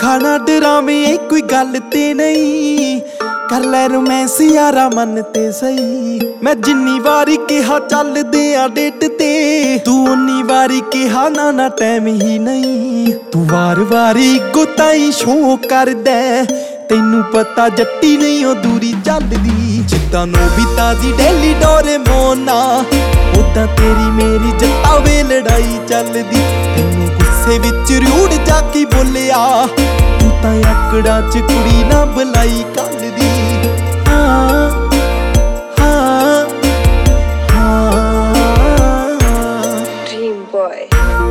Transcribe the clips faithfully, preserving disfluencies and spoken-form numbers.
खाना डरावे कोई गल ते नहीं, कर लै रोमैंस यारा मन ते सही। मैं जिन्नी वारी कहा चलदे आ डेट ते, तू उन्नी वारी कहा ना ना टाइम ही नहीं। तू वार वारी इक्को ताई शो कर दे, तैनू पता जट्टी नहीं ओ दूरी चलदी। जिद्दां नोबिता दी डेली डोरेमोन उदां तेरी मेरी जट्टा वे लड़ाई चलदी। तैनू गुस्से विच रूड़ जाके बोलिया, तू तां आकड़ां च कुड़ी ना बुलाई कल दी। हाँ हाँ हाँ ड्रीम बॉय।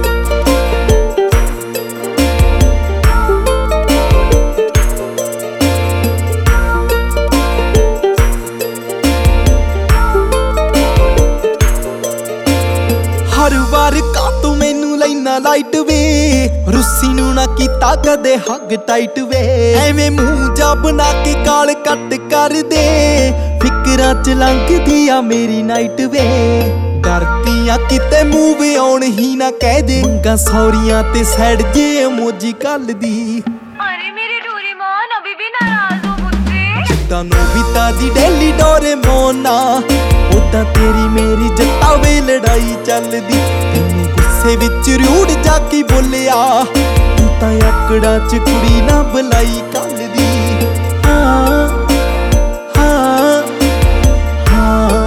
हर बार का तू मैनू लैना लाइट वे, रुस्सी नू ना कीता कदे हग टाइट वे। एवें मूंह जा बना के गाल कट कर दे, फिकरां च लंघदी आ मेरी नाइट वे। डरदी आ किते मूव आउण ही ना कह दे, मंगा सौरियां ते सैड जे इमोजी कल दी। अरे मेरे डोरेमोन अभी भी नाराज हो मुझसे। जिद्दां नोबिता दी डेली डोरेमोन उदां तेरी मेरी जट्टा वे लड़ाई चलदी। तैनू गुस्से विच रूड़ जाके बोलिया, तू तां आकड़ां च कुड़ी ना बुलाई कल दी। हाँ हाँ हाँ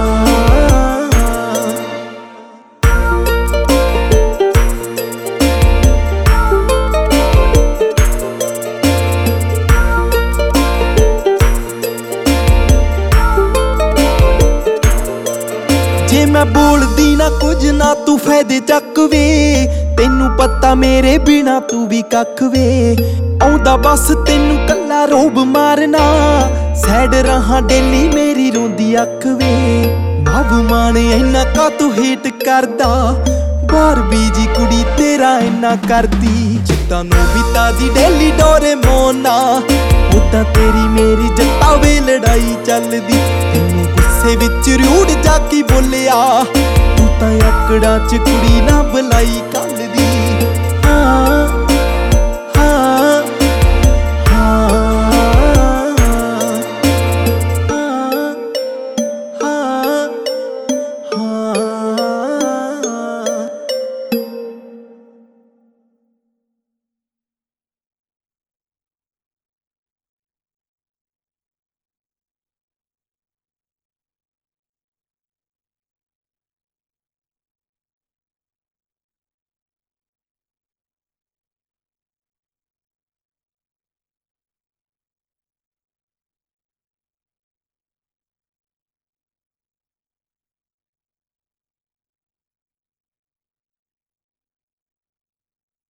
जे मैं बोलदी ना कुछ ना तू फायदे चक वे, तैनू पता मेरे बिना तू भी कख वे। आउंदा बस तैनू कल्ला रोब मारना, सैड रहा डेली मेरी रोंदी अख वे। नव माने इन्ना का तू हेट करदा, बार बीजी कुड़ी तेरा इन्ना करदी। जिद्दां नोबिता दी डेली डोरेमोन उदां तेरी मेरी जट्टा वे लड़ाई चलदी। तैनू गुस्से विच रूड़ जाके बोलिया, तू तां आकड़ां च कुड़ी ना बुलाई कल दी। हाँ